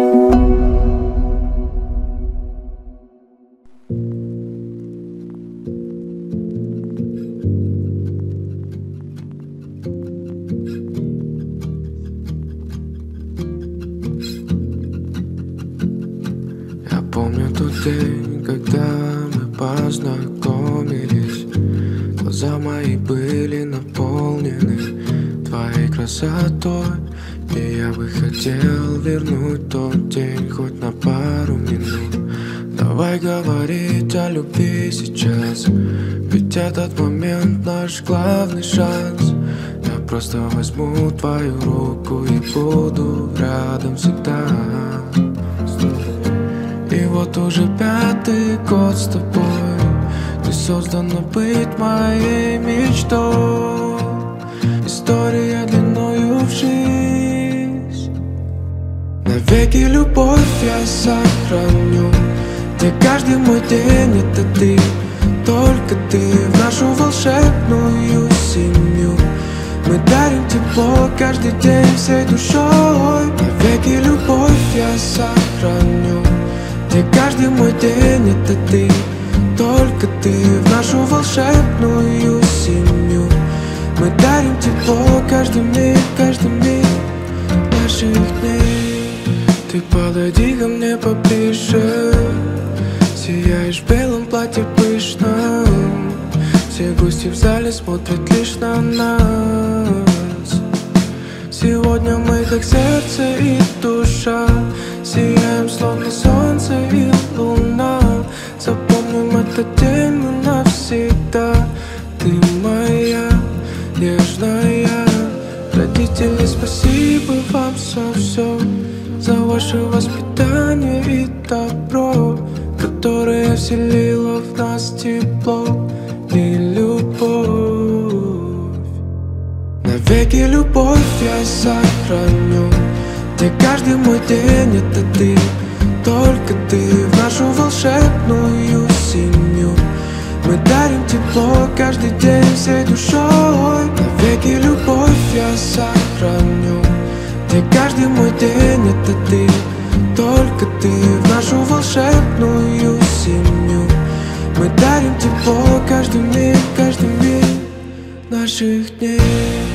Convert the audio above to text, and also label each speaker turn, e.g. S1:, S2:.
S1: Я помню тот день, когда мы познакомились. Глаза мои были наполнены твоей красотой, и я бы хотел вернуть тот день хоть на пару минут. Давай говорить о любви сейчас, ведь этот момент наш главный шанс. Я просто возьму твою руку и буду рядом всегда. И вот уже 5-й год с тобой, ты создана быть моей мечтой. История длиною в жизнь. Навеки любовь я сохраню, где каждый мой день это ты, только ты в нашу волшебную семью. Мы дарим тепло каждый день всей душой. Навеки любовь я сохраню, где каждый мой день это ты, только ты в нашу волшебную семью. Мы дарим тепло каждый миг наших дней. Ты подойди ко мне поближе, сияешь в белом платье пышном. Все гости в зале смотрят лишь на нас. Сегодня мы как сердце и душа, сияем словно солнце и луна. Запомним этот день мы навсегда. Ты моя нежная. Родители, спасибо вам за все, за ваше воспитание и добро, которое вселило в нас тепло и любовь. Навеки любовь я сохраню, где каждый мой день это ты, только ты в нашу волшебную семью. Мы дарим тепло каждый день всей душой. Навеки любовь я сохраню, где каждый мой день это ты, только ты в нашу волшебную семью. Мы дарим тепло каждый миг наших дней.